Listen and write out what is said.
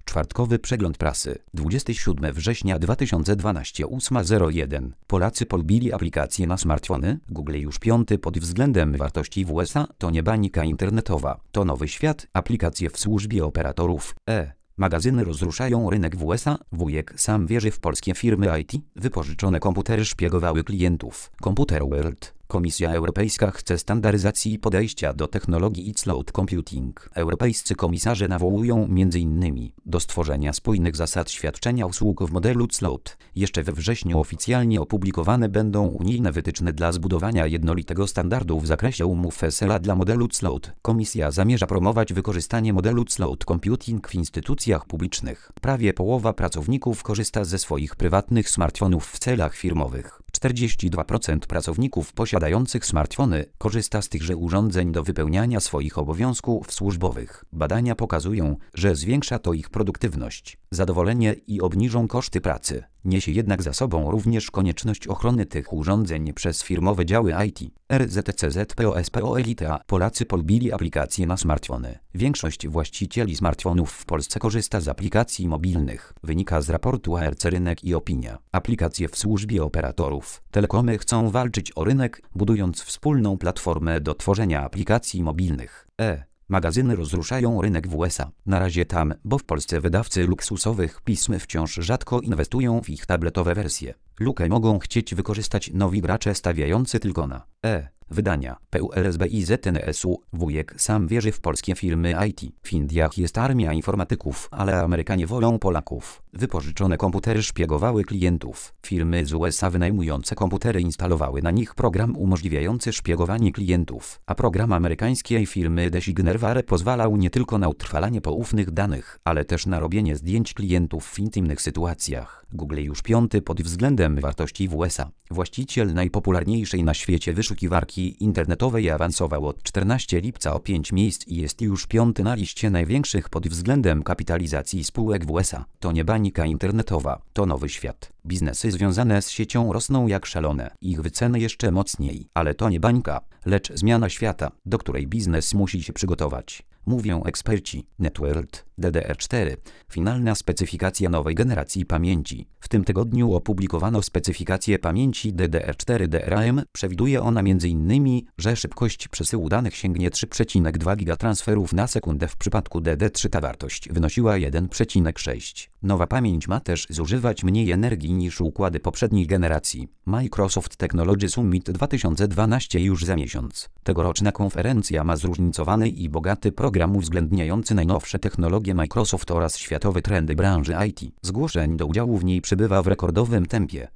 Czwartkowy przegląd prasy. 27 września 2012 8:01. Polacy polubili aplikacje na smartfony. Google już piąty pod względem wartości w USA. To nie bańka internetowa. To nowy świat. Aplikacje w służbie operatorów. Magazyny rozruszają rynek w USA. Wujek sam wierzy w polskie firmy IT. Wypożyczone komputery szpiegowały klientów. Computer World. Komisja Europejska chce standaryzacji podejścia do technologii cloud computing. Europejscy komisarze nawołują m.in. do stworzenia spójnych zasad świadczenia usług w modelu cloud. Jeszcze we wrześniu oficjalnie opublikowane będą unijne wytyczne dla zbudowania jednolitego standardu w zakresie umów SLA dla modelu cloud. Komisja zamierza promować wykorzystanie modelu cloud computing w instytucjach publicznych. Prawie połowa pracowników korzysta ze swoich prywatnych smartfonów w celach firmowych. 42% pracowników posiadających smartfony korzysta z tychże urządzeń do wypełniania swoich obowiązków służbowych. Badania pokazują, że zwiększa to ich produktywność, zadowolenie i obniżą koszty pracy. Niesie jednak za sobą również konieczność ochrony tych urządzeń przez firmowe działy IT. RZCZPOSPO Elita. Polacy polubili aplikacje na smartfony. Większość właścicieli smartfonów w Polsce korzysta z aplikacji mobilnych. Wynika z raportu ARC Rynek i Opinia. Aplikacje w służbie operatorów. Telekomy chcą walczyć o rynek, budując wspólną platformę do tworzenia aplikacji mobilnych. Magazyny rozruszają rynek w USA. Na razie tam, bo w Polsce wydawcy luksusowych pism wciąż rzadko inwestują w ich tabletowe wersje. Lukę mogą chcieć wykorzystać nowi gracze stawiający tylko na wydania. PULSBIZNSU. Wujek sam wierzy w polskie firmy IT. W Indiach jest armia informatyków, ale Amerykanie wolą Polaków. Wypożyczone komputery szpiegowały klientów. Firmy z USA wynajmujące komputery instalowały na nich program umożliwiający szpiegowanie klientów, a program amerykańskiej firmy Designerware pozwalał nie tylko na utrwalanie poufnych danych, ale też na robienie zdjęć klientów w intymnych sytuacjach. Google już piąty pod względem wartości w USA. Właściciel najpopularniejszej na świecie wyszukiwarki internetowej awansował od 14 lipca o 5 miejsc i jest już piąty na liście największych pod względem kapitalizacji spółek w USA. To nie bańka internetowa, to nowy świat. Biznesy związane z siecią rosną jak szalone. Ich wyceny jeszcze mocniej, ale to nie bańka, lecz zmiana świata, do której biznes musi się przygotować. Mówią eksperci. Networld DDR4. Finalna specyfikacja nowej generacji pamięci. W tym tygodniu opublikowano specyfikację pamięci DDR4 DRAM. Przewiduje ona m.in., że szybkość przesyłu danych sięgnie 3,2 gigatransferów na sekundę. W przypadku DD3 ta wartość wynosiła 1,6. Nowa pamięć ma też zużywać mniej energii niż układy poprzedniej generacji. Microsoft Technology Summit 2012 już za miesiąc. Tegoroczna konferencja ma zróżnicowany i bogaty program uwzględniający najnowsze technologie Microsoft oraz światowe trendy branży IT. Zgłoszeń do udziału w niej przybywa w rekordowym tempie.